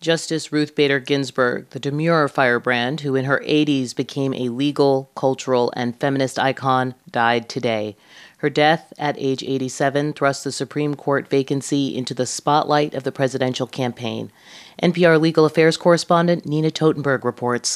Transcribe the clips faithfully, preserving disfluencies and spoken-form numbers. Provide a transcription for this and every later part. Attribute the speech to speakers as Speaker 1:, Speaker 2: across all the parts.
Speaker 1: Justice Ruth Bader Ginsburg, the demure firebrand who in her eighties became a legal, cultural, and feminist icon, died today. Her death at age eighty-seven thrust the Supreme Court vacancy into the spotlight of the presidential campaign. N P R legal affairs correspondent Nina Totenberg reports.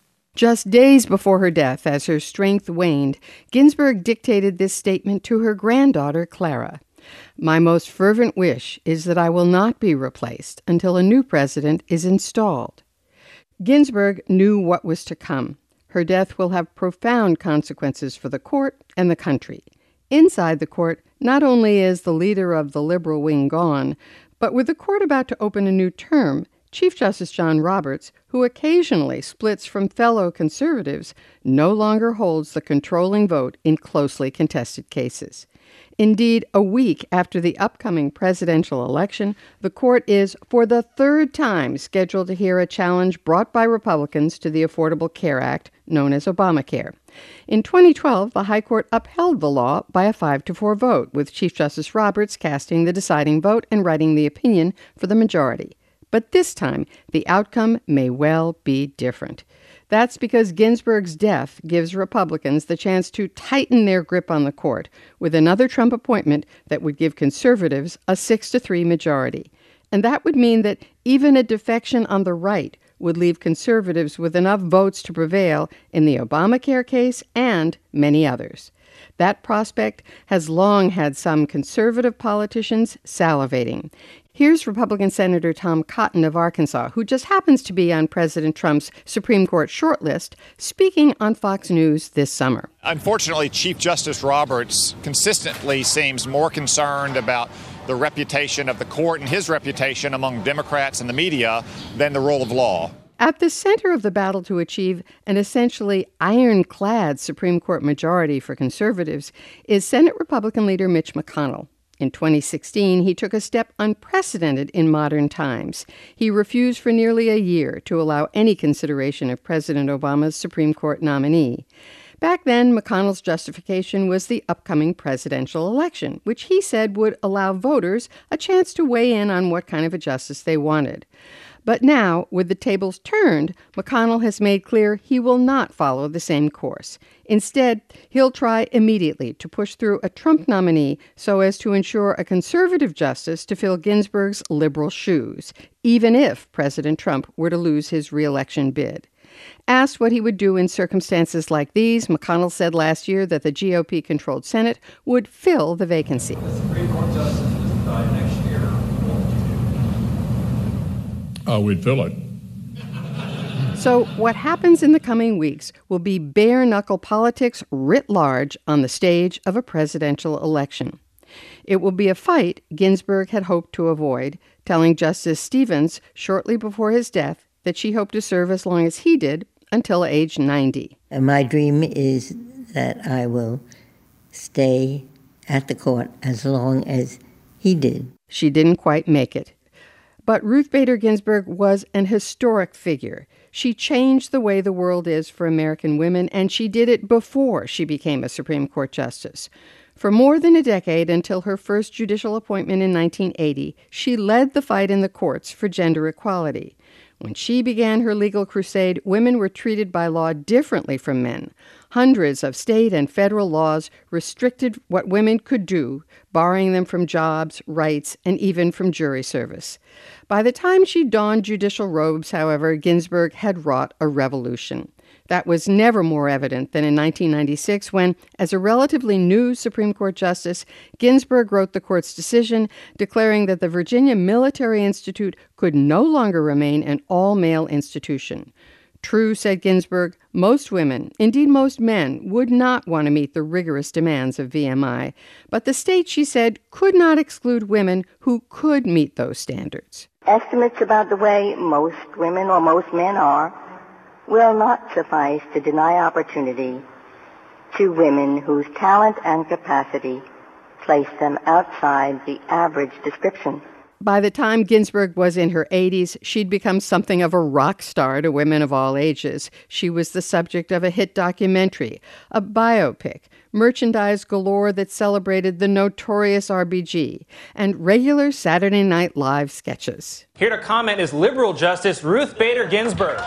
Speaker 2: Just days before her death, as her strength waned, Ginsburg dictated this statement to her granddaughter, Clara. "My most fervent wish is that I will not be replaced until a new president is installed." Ginsburg knew what was to come. Her death will have profound consequences for the court and the country. Inside the court, not only is the leader of the liberal wing gone, but with the court about to open a new term, Chief Justice John Roberts, who occasionally splits from fellow conservatives, no longer holds the controlling vote in closely contested cases. Indeed, a week after the upcoming presidential election, the court is, for the third time, scheduled to hear a challenge brought by Republicans to the Affordable Care Act, known as Obamacare. In twenty twelve, the High Court upheld the law by a five to four vote, with Chief Justice Roberts casting the deciding vote and writing the opinion for the majority. But this time, the outcome may well be different. That's because Ginsburg's death gives Republicans the chance to tighten their grip on the court with another Trump appointment that would give conservatives a six to three majority. And that would mean that even a defection on the right would leave conservatives with enough votes to prevail in the Obamacare case and many others. That prospect has long had some conservative politicians salivating. Here's Republican Senator Tom Cotton of Arkansas, who just happens to be on President Trump's Supreme Court shortlist, speaking on Fox News this summer.
Speaker 3: Unfortunately, Chief Justice Roberts consistently seems more concerned about the reputation of the court and his reputation among Democrats and the media than the rule of law.
Speaker 2: At the center of the battle to achieve an essentially ironclad Supreme Court majority for conservatives is Senate Republican leader Mitch McConnell. In twenty sixteen, he took a step unprecedented in modern times. He refused for nearly a year to allow any consideration of President Obama's Supreme Court nominee. Back then, McConnell's justification was the upcoming presidential election, which he said would allow voters a chance to weigh in on what kind of a justice they wanted. But now, with the tables turned, McConnell has made clear he will not follow the same course. Instead, he'll try immediately to push through a Trump nominee so as to ensure a conservative justice to fill Ginsburg's liberal shoes, even if President Trump were to lose his re-election bid. Asked what he would do in circumstances like these, McConnell said last year that the G O P-controlled Senate would fill the vacancy.
Speaker 4: The Supreme Court justice was died next year.
Speaker 5: Uh, we'd fill it.
Speaker 2: So what happens in the coming weeks will be bare-knuckle politics writ large on the stage of a presidential election. It will be a fight Ginsburg had hoped to avoid, telling Justice Stevens shortly before his death that she hoped to serve as long as he did until age ninety.
Speaker 6: And my dream is that I will stay at the court as long as he did.
Speaker 2: She didn't quite make it. But Ruth Bader Ginsburg was an historic figure. She changed the way the world is for American women, and she did it before she became a Supreme Court justice. For more than a decade, until her first judicial appointment in nineteen eighty, she led the fight in the courts for gender equality. When she began her legal crusade, women were treated by law differently from men. Hundreds of state and federal laws restricted what women could do, barring them from jobs, rights, and even from jury service. By the time she donned judicial robes, however, Ginsburg had wrought a revolution. That was never more evident than in nineteen ninety-six when, as a relatively new Supreme Court justice, Ginsburg wrote the court's decision declaring that the Virginia Military Institute could no longer remain an all-male institution. True, said Ginsburg, most women, indeed most men, would not want to meet the rigorous demands of V M I, but the state, she said, could not exclude women who could meet those standards.
Speaker 7: Estimates about the way most women or most men are will not suffice to deny opportunity to women whose talent and capacity place them outside the average description.
Speaker 2: By the time Ginsburg was in her eighties, she'd become something of a rock star to women of all ages. She was the subject of a hit documentary, a biopic, merchandise galore that celebrated the notorious R B G, and regular Saturday Night Live sketches.
Speaker 8: Here to comment is liberal Justice Ruth Bader Ginsburg.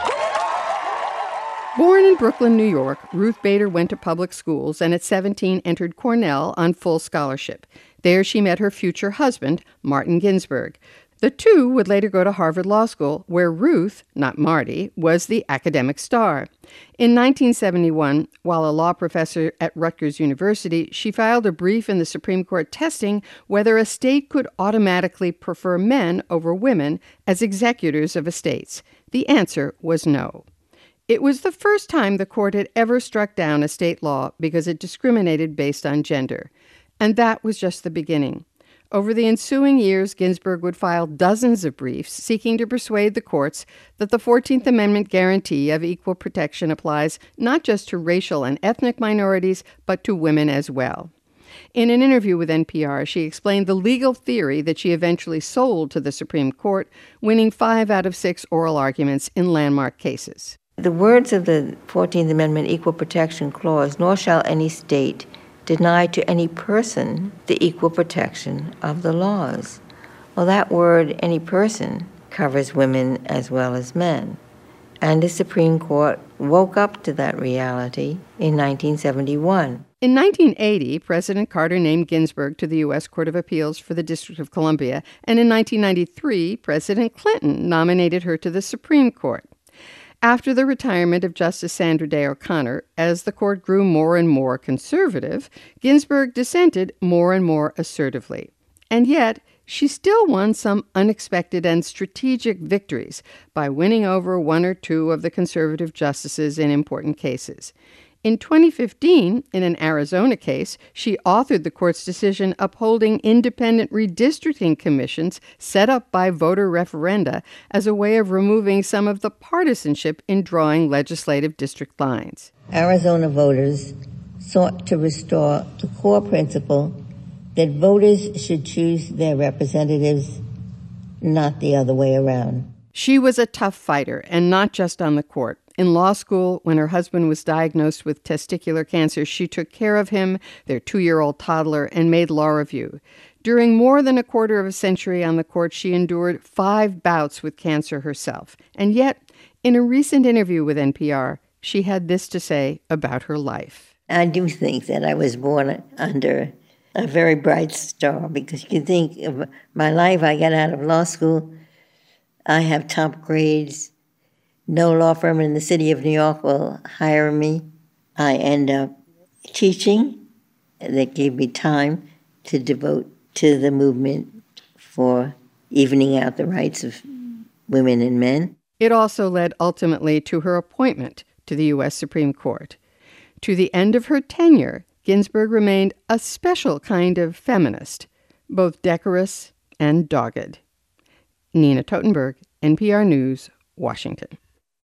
Speaker 2: Born in Brooklyn, New York, Ruth Bader went to public schools and at seventeen entered Cornell on full scholarship. There she met her future husband, Martin Ginsburg. The two would later go to Harvard Law School, where Ruth, not Marty, was the academic star. In nineteen seventy-one, while a law professor at Rutgers University, she filed a brief in the Supreme Court testing whether a state could automatically prefer men over women as executors of estates. The answer was no. It was the first time the court had ever struck down a state law because it discriminated based on gender. And that was just the beginning. Over the ensuing years, Ginsburg would file dozens of briefs seeking to persuade the courts that the fourteenth Amendment guarantee of equal protection applies not just to racial and ethnic minorities, but to women as well. In an interview with N P R, she explained the legal theory that she eventually sold to the Supreme Court, winning five out of six oral arguments in landmark cases.
Speaker 9: The words of the fourteenth Amendment Equal Protection Clause, nor shall any state deny to any person the equal protection of the laws. Well, that word, any person, covers women as well as men. And the Supreme Court woke up to that reality in nineteen seventy-one.
Speaker 2: In nineteen eighty, President Carter named Ginsburg to the U S Court of Appeals for the District of Columbia, and in nineteen ninety-three, President Clinton nominated her to the Supreme Court. After the retirement of Justice Sandra Day O'Connor, as the court grew more and more conservative, Ginsburg dissented more and more assertively. And yet, she still won some unexpected and strategic victories by winning over one or two of the conservative justices in important cases. In twenty fifteen, in an Arizona case, she authored the court's decision upholding independent redistricting commissions set up by voter referenda as a way of removing some of the partisanship in drawing legislative district lines.
Speaker 6: Arizona voters sought to restore the core principle that voters should choose their representatives, not the other way around.
Speaker 2: She was a tough fighter, and not just on the court. In law school, when her husband was diagnosed with testicular cancer, she took care of him, their two-year-old toddler, and made law review. During more than a quarter of a century on the court, she endured five bouts with cancer herself. And yet, in a recent interview with N P R, she had this to say about her life.
Speaker 6: I do think that I was born under a very bright star, because you can think of my life. I got out of law school. I have top grades. No law firm in the city of New York will hire me. I end up teaching. That gave me time to devote to the movement for evening out the rights of women and men.
Speaker 2: It also led ultimately to her appointment to the U S Supreme Court. To the end of her tenure, Ginsburg remained a special kind of feminist, both decorous and dogged. Nina Totenberg, N P R News, Washington.